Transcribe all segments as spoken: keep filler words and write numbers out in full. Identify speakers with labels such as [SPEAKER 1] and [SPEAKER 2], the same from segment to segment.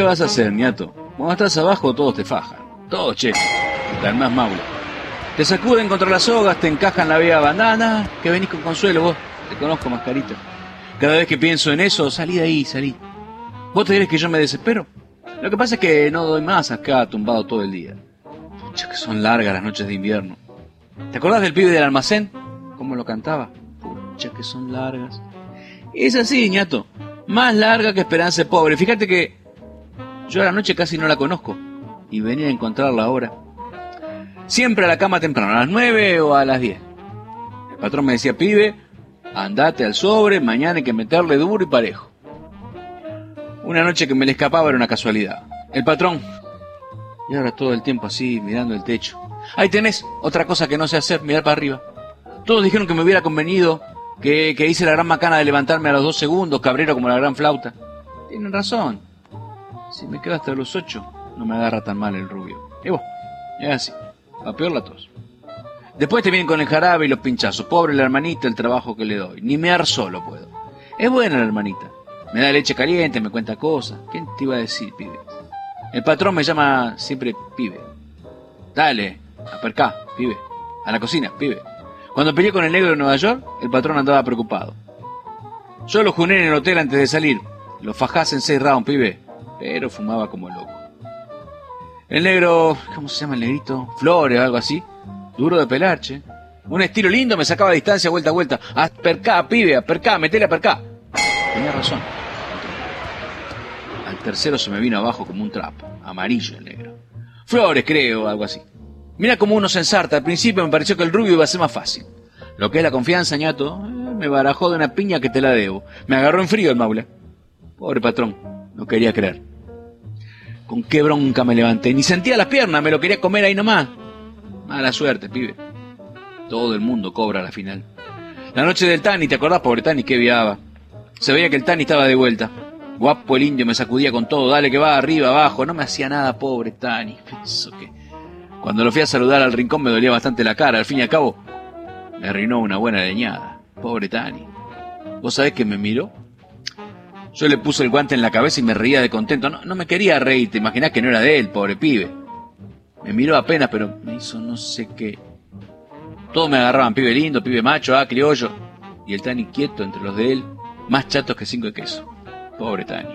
[SPEAKER 1] vas a hacer, ñato? Cuando estás abajo todos te fajan. Todos, che. Hasta el más maula. Te sacuden contra las sogas, te encajan la vía bandana. Que venís con consuelo vos. Te conozco, mascarita. Cada vez que pienso en eso, salí de ahí, salí. ¿Vos te crees que yo me desespero? Lo que pasa es que no doy más acá tumbado todo el día. Pucha, que son largas las noches de invierno. ¿Te acordás del pibe del almacén? ¿Cómo lo cantaba? Pucha, que son largas. Es así, ñato. Más larga que Esperanza Pobre. Fíjate que yo a la noche casi no la conozco. Y venía a encontrarla ahora. Siempre a la cama temprano, a las nueve o a las diez. El patrón me decía, pibe, andate al sobre, mañana hay que meterle duro y parejo. Una noche que me le escapaba era una casualidad. El patrón... Y ahora todo el tiempo así, mirando el techo. Ahí tenés otra cosa que no sé hacer, mirar para arriba. Todos dijeron que me hubiera convenido, que, que hice la gran macana de levantarme a los dos segundos, cabrero como la gran flauta. Tienen razón. Si me quedo hasta los ocho, no me agarra tan mal el rubio. Y vos, es así, a peor la tos. Después te vienen con el jarabe y los pinchazos. Pobre la hermanita, el trabajo que le doy. Ni mear solo puedo. Es buena la hermanita. Me da leche caliente, me cuenta cosas. ¿Quién te iba a decir, pibe? El patrón me llama siempre pibe. Dale, apercá, pibe. A la cocina, pibe. Cuando peleé con el negro en Nueva York, el patrón andaba preocupado. Yo lo juné en el hotel antes de salir. Lo fajás en seis rounds, pibe. Pero fumaba como loco. El negro, ¿cómo se llama el negrito? Flores o algo así. Duro de pelar, che. Un estilo lindo, me sacaba a distancia, vuelta a vuelta. Apercá, pibe, apercá, metele apercá. Tenía razón. Al tercero se me vino abajo como un trapo. Amarillo el negro. Flores, creo, algo así. Mira cómo uno se ensarta. Al principio me pareció que el rubio iba a ser más fácil. Lo que es la confianza, ñato, eh, me barajó de una piña que te la debo. Me agarró en frío el maule. Pobre patrón, no quería creer. Con qué bronca me levanté. Ni sentía las piernas, me lo quería comer ahí nomás. Mala suerte, pibe. Todo el mundo cobra a la final. La noche del Tani, ¿te acordás, pobre Tani? Qué viaba. Se veía que el Tani estaba de vuelta. Guapo el indio, me sacudía con todo. Dale que va, arriba, abajo. No me hacía nada, pobre Tani. Pienso que... Cuando lo fui a saludar al rincón me dolía bastante la cara. Al fin y al cabo, me arruinó una buena leñada. Pobre Tani. ¿Vos sabés que me miró? Yo le puse el guante en la cabeza y me reía de contento. No, no me quería reír, te imaginás que no era de él, pobre pibe. Me miró apenas, pero me hizo no sé qué. Todos me agarraban, pibe lindo, pibe macho, ah, criollo. Y el Tani quieto entre los de él, más chatos que cinco de queso. Pobre Tani.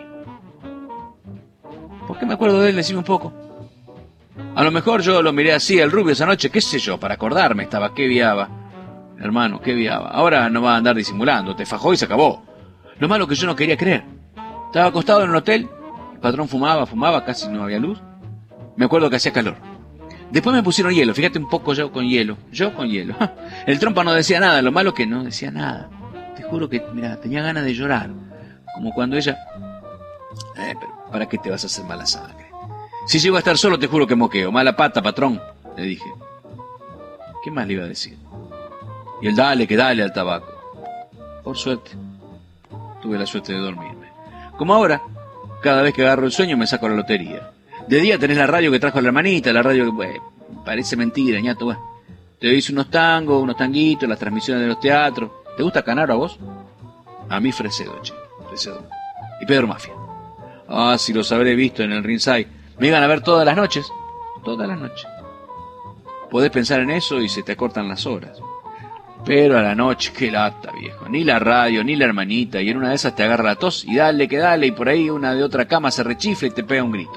[SPEAKER 1] ¿Por qué me acuerdo de él? Decime un poco. A lo mejor yo lo miré así, el rubio esa noche, qué sé yo, para acordarme estaba, qué viaba. Hermano, qué viaba. Ahora no va a andar disimulando, te fajó y se acabó. Lo malo que yo no quería creer. Estaba acostado en un hotel, el patrón fumaba, fumaba, casi no había luz. Me acuerdo que hacía calor. Después me pusieron hielo, fíjate un poco yo con hielo, yo con hielo. El trompa no decía nada, lo malo que no decía nada. Te juro que, mira, tenía ganas de llorar. Como cuando ella... Eh, pero ¿para qué te vas a hacer mala sangre? Si llego a estar solo te juro que moqueo. Mala pata, patrón, le dije. ¿Qué más le iba a decir? Y él dale, que dale al tabaco. Por suerte, tuve la suerte de dormirme. Como ahora, cada vez que agarro el sueño me saco la lotería. De día tenés la radio que trajo la hermanita, la radio que, bueno, parece mentira, ñato, bueno. Te hice unos tangos, unos tanguitos, las transmisiones de los teatros. ¿Te gusta Canaro a vos? A mí Fresedo, che, Fresedo. Y Pedro Mafia. Ah, si los habré visto en el Ringside. Me iban a ver todas las noches. Todas las noches. Podés pensar en eso y se te acortan las horas. Pero a la noche, qué lata, viejo. Ni la radio, ni la hermanita. Y en una de esas te agarra la tos y dale que dale. Y por ahí una de otra cama se rechifla y te pega un grito.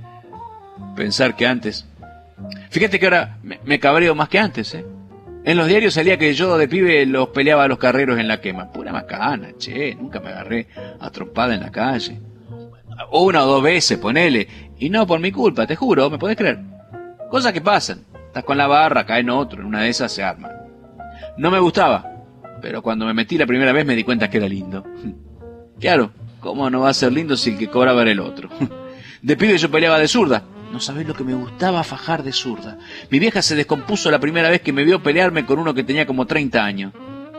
[SPEAKER 1] Pensar que antes... Fíjate que ahora me, me cabreo más que antes, ¿eh? En los diarios salía que yo de pibe los peleaba a los carreros en la quema. Pura macana, che. Nunca me agarré a trompada en la calle. Una o dos veces, ponele. Y no por mi culpa, te juro, ¿me podés creer? Cosas que pasan. Estás con la barra, cae en otro. En una de esas se arma. No me gustaba. Pero cuando me metí la primera vez me di cuenta que era lindo. Claro, ¿cómo no va a ser lindo si el que cobraba era el otro? De pibe yo peleaba de zurda. No sabés lo que me gustaba fajar de zurda. Mi vieja se descompuso la primera vez que me vio pelearme con uno que tenía como treinta años.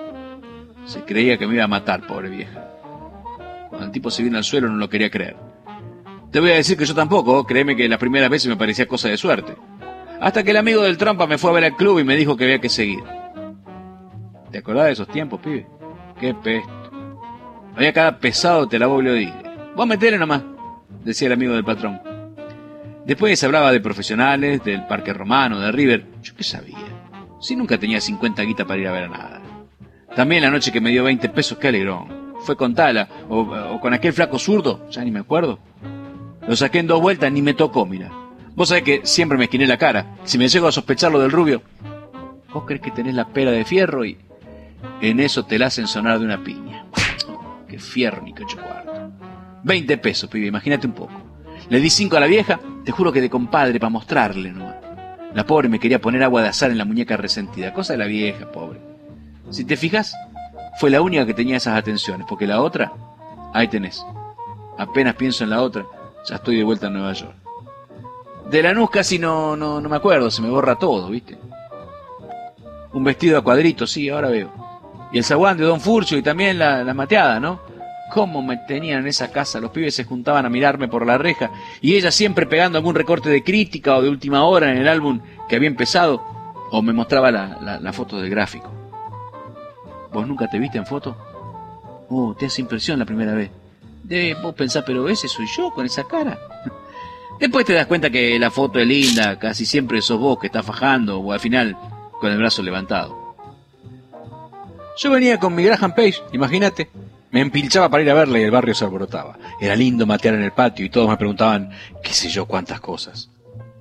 [SPEAKER 1] Se creía que me iba a matar, pobre vieja. Cuando el tipo se vino al suelo no lo quería creer. Te voy a decir que yo tampoco, créeme que las primeras veces me parecía cosa de suerte. Hasta que el amigo del trampa me fue a ver al club y me dijo que había que seguir. ¿Te acordás de esos tiempos, pibe? Qué pesto. Había cada pesado te la voy a decir. Vos metele nomás. decía el amigo del patrón. Después hablaba de profesionales, del Parque Romano, de River. ¿Yo qué sabía? Si nunca tenía cincuenta guitas para ir a ver a nada. También la noche que me dio veinte pesos, qué alegrón. Fue con Tala, o, o con aquel flaco zurdo, ya ni me acuerdo. Lo saqué en dos vueltas, ni me tocó, mira. Vos sabés que siempre me esquiné la cara. Si me llego a sospechar lo del rubio, vos creés que tenés la pera de fierro y en eso te la hacen sonar de una piña. Oh, qué fierro ni qué ocho cuartos. Veinte pesos, pibe, imagínate un poco. Le di cinco a la vieja, te juro que de compadre, para mostrarle nomás. La pobre me quería poner agua de azar en la muñeca resentida. Cosa de la vieja, pobre. Si te fijas, fue la única que tenía esas atenciones, porque la otra, ahí tenés. Apenas pienso en la otra, ya estoy de vuelta en Nueva York. De Lanús casi no, no, no me acuerdo, se me borra todo, ¿viste? Un vestido a cuadritos, sí, ahora veo. Y el zaguán de Don Furcio y también la, la mateada, ¿no? Cómo me tenían en esa casa, los pibes se juntaban a mirarme por la reja y ella siempre pegando algún recorte de crítica o de última hora en el álbum que había empezado, o me mostraba la, la, la foto del gráfico. ¿Vos nunca te viste en foto? Oh, te hace impresión la primera vez. Debes vos pensar, pero ese soy yo con esa cara. Después te das cuenta que la foto es linda, casi siempre sos vos que estás fajando o al final con el brazo levantado. Yo venía con mi Graham Page, imagínate. Me empilchaba para ir a verla y el barrio se alborotaba. Era lindo matear en el patio y todos me preguntaban qué sé yo cuántas cosas.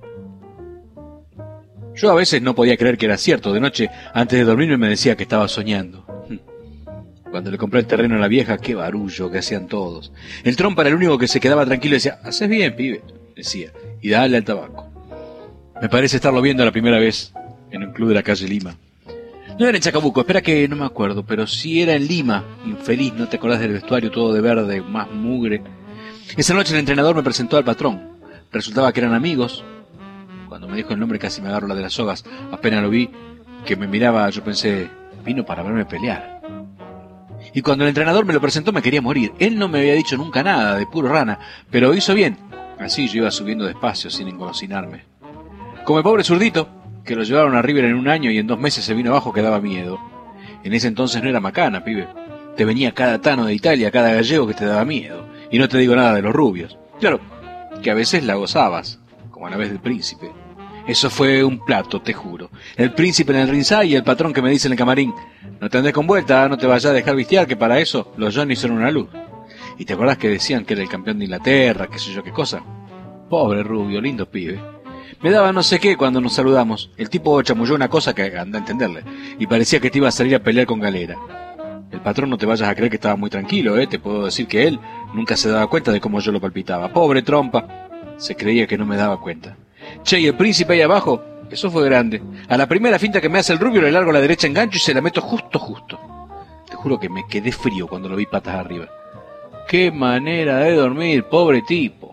[SPEAKER 1] Yo a veces no podía creer que era cierto. De noche, antes de dormirme, me decía que estaba soñando. Cuando le compré el terreno a la vieja, qué barullo que hacían todos. El trompa era el único que se quedaba tranquilo y decía, haces bien, pibe, decía, y dale al tabaco. Me parece estarlo viendo la primera vez en un club de la calle Lima. No era en Chacabuco, espera que no me acuerdo, pero sí era en Lima. Infeliz, ¿no te acordás del vestuario todo de verde, más mugre? Esa noche el entrenador me presentó al patrón. Resultaba que eran amigos. Cuando me dijo el nombre casi me agarro la de las sogas. Apenas lo vi, que me miraba, yo pensé, vino para verme pelear. Y cuando el entrenador me lo presentó me quería morir. Él no me había dicho nunca nada, de puro rana, pero hizo bien. Así yo iba subiendo despacio, sin engolosinarme. Como el pobre zurdito, que lo llevaron a River en un año y en dos meses se vino abajo, que daba miedo. En ese entonces no era macana, pibe. Te venía cada tano de Italia, cada gallego que te daba miedo. Y no te digo nada de los rubios. Claro, que a veces la gozabas, como a la vez del príncipe. Eso fue un plato, te juro. El príncipe en el ringside y el patrón que me dice en el camarín, no te andes con vuelta, no te vayas a dejar vistiar, que para eso los Johnny son una luz. ¿Y te acordás que decían que era el campeón de Inglaterra, qué sé yo qué cosa? Pobre rubio, lindo pibe. Me daba no sé qué cuando nos saludamos. El tipo chamulló una cosa que anda a entenderle, y parecía que te iba a salir a pelear con Galera. El patrón no te vayas a creer que estaba muy tranquilo, ¿eh? Te puedo decir que él nunca se daba cuenta de cómo yo lo palpitaba. Pobre trompa. Se creía que no me daba cuenta. Che, y el príncipe ahí abajo, eso fue grande. A la primera finta que me hace el rubio le largo a la derecha engancho y se la meto justo, justo. Te juro que me quedé frío cuando lo vi patas arriba. Qué manera de dormir, pobre tipo.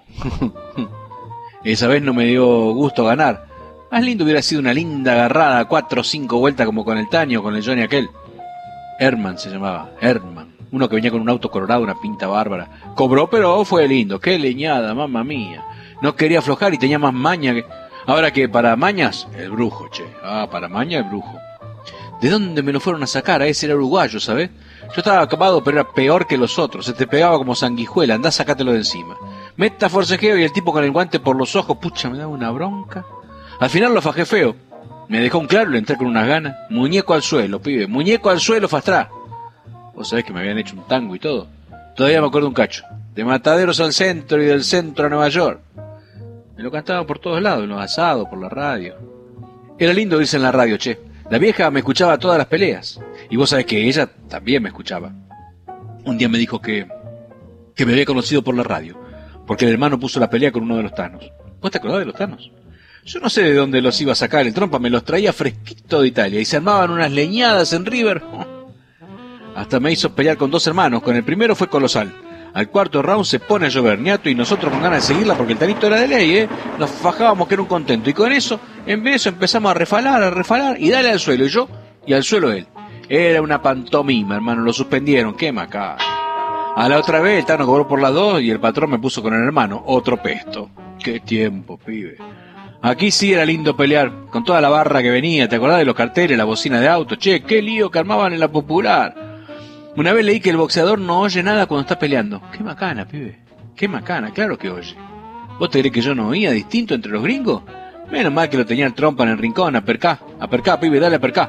[SPEAKER 1] Esa vez no me dio gusto ganar. Más lindo hubiera sido una linda agarrada, cuatro o cinco vueltas como con el Taño, con el Johnny aquel. Herman se llamaba, Herman. Uno que venía con un auto colorado, una pinta bárbara. Cobró, pero fue lindo. Qué leñada, mamma mía. No quería aflojar y tenía más maña que... Ahora que para mañas, el brujo, che. Ah, para maña, el brujo. ¿De dónde me lo fueron a sacar? A ese era uruguayo, ¿sabes? Yo estaba acabado, pero era peor que los otros. Se te pegaba como sanguijuela. Andá, sacátelo de encima. Meta forcejeo y el tipo con el guante por los ojos. Pucha, me daba una bronca. Al final lo fajé feo. Me dejó un claro y le entré con unas ganas. Muñeco al suelo, pibe. Muñeco al suelo, fastrá. Vos sabés que me habían hecho un tango y todo. Todavía me acuerdo un cacho. De Mataderos al centro y del centro a Nueva York. Me lo cantaba por todos lados, en los asados, por la radio. Era lindo irse en la radio, che. La vieja me escuchaba todas las peleas. Y vos sabés que ella también me escuchaba. Un día me dijo que... que me había conocido por la radio. Porque el hermano puso la pelea con uno de los tanos. ¿Vos te acordás de los tanos? Yo no sé de dónde los iba a sacar. El trompa me los traía fresquito de Italia. Y se armaban unas leñadas en River. Hasta me hizo pelear con dos hermanos. Con el primero fue colosal. Al cuarto round se pone a llover, ñato, y nosotros con ganas de seguirla porque el tanito era de ley, ¿eh? Nos fajábamos que era un contento. Y con eso, en vez de eso, empezamos a refalar, a refalar y dale al suelo. Y yo, y al suelo él. Era una pantomima, hermano. Lo suspendieron. Qué macabro. A la otra vez el Tano cobró por las dos y el patrón me puso con el hermano. Otro pesto. Qué tiempo, pibe. Aquí sí era lindo pelear. Con toda la barra que venía. ¿Te acordás de los carteles, la bocina de auto? Che, qué lío que armaban en la Popular. Una vez leí que el boxeador no oye nada cuando está peleando. Qué macana, pibe. Qué macana, claro que oye. ¿Vos te crees que yo no oía distinto entre los gringos? Menos mal que lo tenía el trompa en el rincón, apercá, apercá, pibe, dale apercá.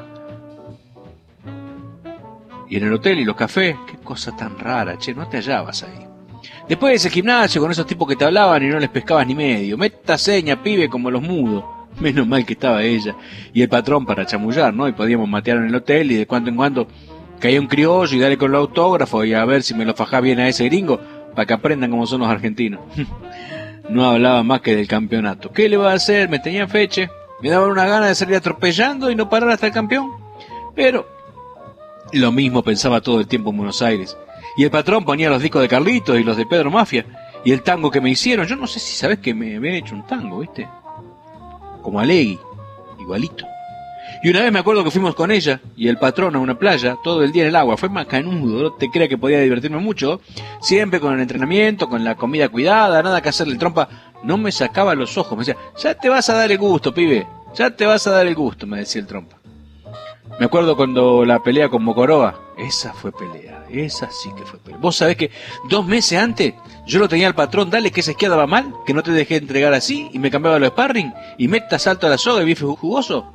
[SPEAKER 1] Y en el hotel y los cafés, qué cosa tan rara, che, no te hallabas ahí. Después de ese gimnasio con esos tipos que te hablaban y no les pescabas ni medio, meta seña, pibe, como los mudos. Menos mal que estaba ella y el patrón para chamullar, ¿no? Y podíamos matear en el hotel y de cuando en cuando caía un criollo y dale con el autógrafo y a ver si me lo fajá bien a ese gringo para que aprendan cómo son los argentinos. No hablaba más que del campeonato. ¿Qué le va a hacer? Me tenían feche, me daban una gana de salir atropellando y no parar hasta el campeón. Pero lo mismo pensaba todo el tiempo en Buenos Aires. Y el patrón ponía los discos de Carlitos y los de Pedro Mafia y el tango que me hicieron. Yo no sé si sabés que me habían hecho un tango, ¿viste? Como Alegui, igualito. Y una vez me acuerdo que fuimos con ella y el patrón a una playa, todo el día en el agua. Fue macanudo, no te creas que podía divertirme mucho. Siempre con el entrenamiento, con la comida cuidada, nada que hacerle. El trompa no me sacaba los ojos. Me decía, ya te vas a dar el gusto, pibe. Ya te vas a dar el gusto, me decía el trompa. Me acuerdo cuando la pelea con Mocoroa. Esa fue pelea, esa sí que fue pelea. Vos sabés que dos meses antes yo lo tenía al patrón, dale que esa esquiada va mal, que no te dejé entregar así, y me cambiaba los sparring, y meta salto a la soga y bife jugoso.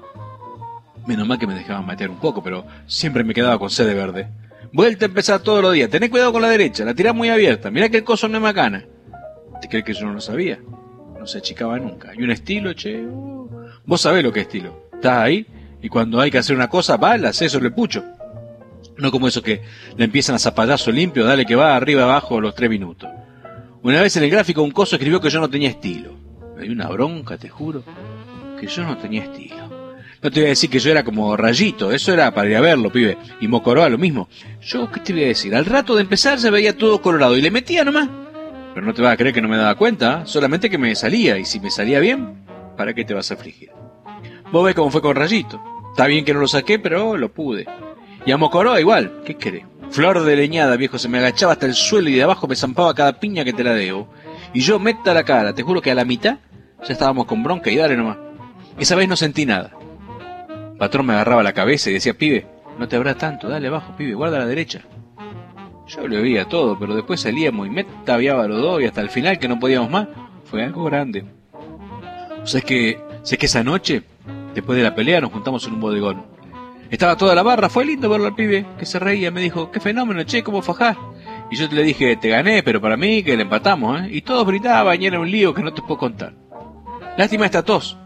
[SPEAKER 1] Menos mal que me dejaban meter un poco, pero siempre me quedaba con sed de verde. Vuelta a empezar todos los días, tenés cuidado con la derecha, la tirás muy abierta, mirá que el coso no es macana. ¿Te crees que yo no lo sabía? No se achicaba nunca. Y un estilo, che, oh. Vos sabés lo que es estilo. Estás ahí, y cuando hay que hacer una cosa, va, la haces sobre el pucho. No como eso que le empiezan a zapallazo limpio, dale que va arriba abajo los tres minutos. Una vez en el gráfico un coso escribió que yo no tenía estilo. Me dio una bronca, te juro, que yo no tenía estilo. No te voy a decir que yo era como Rayito, eso era para ir a verlo, pibe. Y Mocoroa lo mismo. Yo, ¿qué te voy a decir? Al rato de empezar se veía todo colorado y le metía nomás. Pero no te vas a creer que no me daba cuenta, ¿eh? Solamente que me salía, y si me salía bien, ¿para qué te vas a afligir? Vos ves cómo fue con Rayito. Está bien que no lo saqué, pero lo pude. Y a Mocoroa igual, ¿qué querés? Flor de leñada, viejo, se me agachaba hasta el suelo y de abajo me zampaba cada piña que te la debo. Y yo meta la cara, te juro que a la mitad ya estábamos con bronca y dale nomás. Esa vez no sentí nada. El patrón me agarraba la cabeza y decía, pibe, no te habrá tanto, dale abajo, pibe, guarda a la derecha. Yo le oía todo, pero después salíamos y meta aviaba los dos y hasta el final que no podíamos más, fue algo grande. O sea, es que, sé que esa noche, después de la pelea, nos juntamos en un bodegón. Estaba toda la barra, fue lindo verlo al pibe, que se reía, me dijo, qué fenómeno, che, cómo fajás. Y yo le dije, te gané, pero para mí que le empatamos, ¿eh? Y todos gritaban y era un lío que no te puedo contar. Lástima esta tos.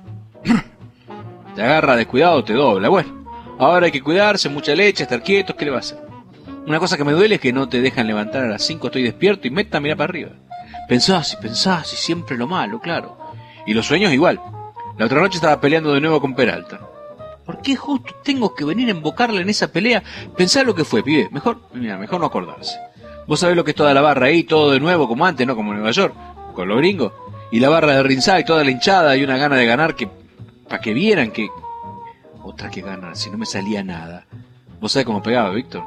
[SPEAKER 1] Te agarra descuidado, te dobla. Bueno, ahora hay que cuidarse, mucha leche, estar quietos, ¿qué le va a hacer? Una cosa que me duele es que no te dejan levantar a las cinco, estoy despierto y meta, mirá para arriba. Pensás y pensás y siempre lo malo, claro. Y los sueños igual. La otra noche estaba peleando de nuevo con Peralta. ¿Por qué justo tengo que venir a embocarle en esa pelea? Pensá lo que fue, pibe. Mejor, mira, mejor no acordarse. Vos sabés lo que es toda la barra ahí, todo de nuevo como antes, no como en Nueva York, con los gringos. Y la barra de ringside, toda la hinchada y una gana de ganar que... para que vieran que... Otra que ganar, si no me salía nada. ¿Vos sabés cómo pegaba, Víctor?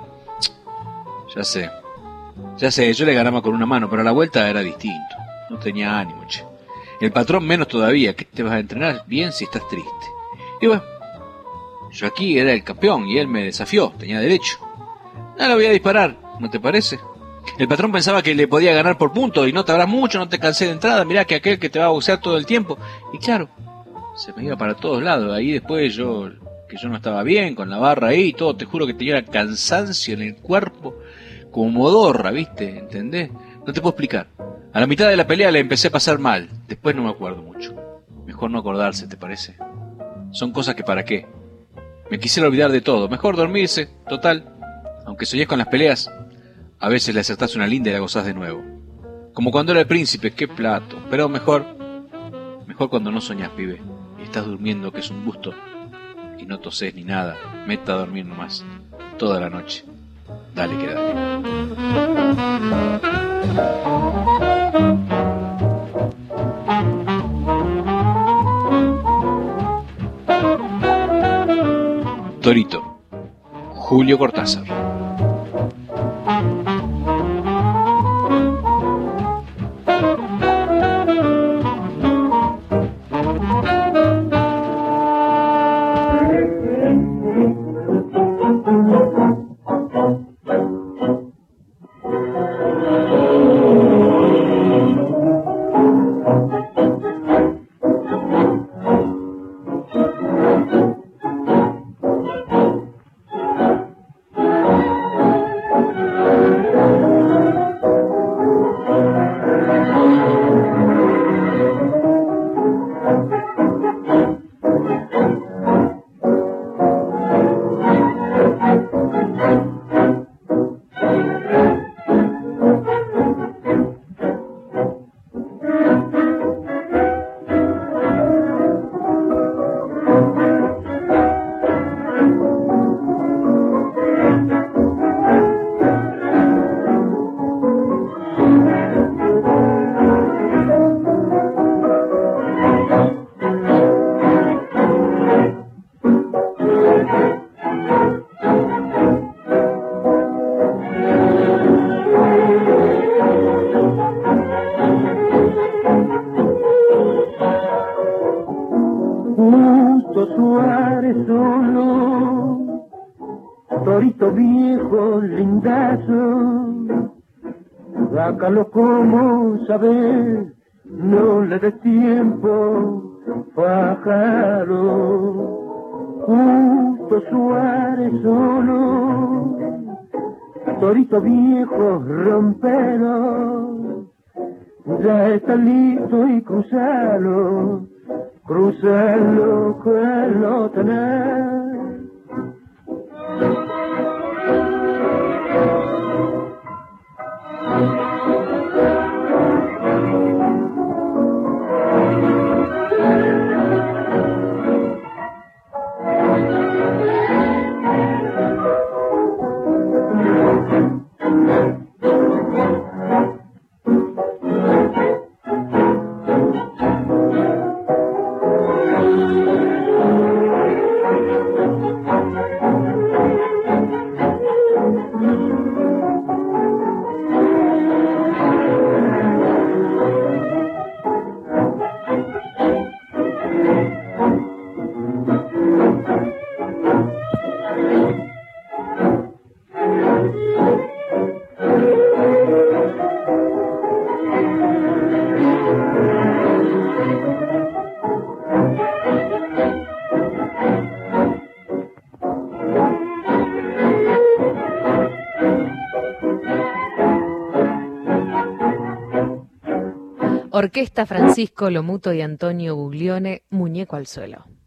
[SPEAKER 1] Ya sé. Ya sé, yo le ganaba con una mano, pero a la vuelta era distinto. No tenía ánimo, che. El patrón menos todavía. ¿Qué te vas a entrenar bien si estás triste? Y bueno... Yo aquí era el campeón y él me desafió, tenía derecho. No lo voy a disparar, ¿no te parece? El patrón pensaba que le podía ganar por punto y no te habrás mucho, no te cansé de entrada, mirá que aquel que te va a boxear todo el tiempo. Y claro, se me iba para todos lados. Ahí después yo, que yo no estaba bien, con la barra ahí y todo, te juro que tenía cansancio en el cuerpo, como modorra, ¿viste? ¿Entendés? No te puedo explicar. A la mitad de la pelea le empecé a pasar mal, después no me acuerdo mucho. Mejor no acordarse, ¿te parece? Son cosas que para qué. Me quisiera olvidar de todo. Mejor dormirse, total. Aunque soñés con las peleas, a veces le acertás una linda y la gozás de nuevo. Como cuando era el príncipe, qué plato. Pero mejor, mejor cuando no soñás, pibe. Y estás durmiendo, que es un gusto. Y no tosés ni nada. Meta a dormir nomás. Toda la noche. Dale que dale. Torito, Julio Cortázar.
[SPEAKER 2] Justo Suárez solo, torito viejo, lindazo, sácalo como saber, no le des tiempo, pájaro. Justo Suárez solo, torito viejo, rompero, ya está listo y cruzalo, cruzalo que lo tenés.
[SPEAKER 3] Orquesta Francisco Lomuto y Antonio Guglione, Muñeco al suelo.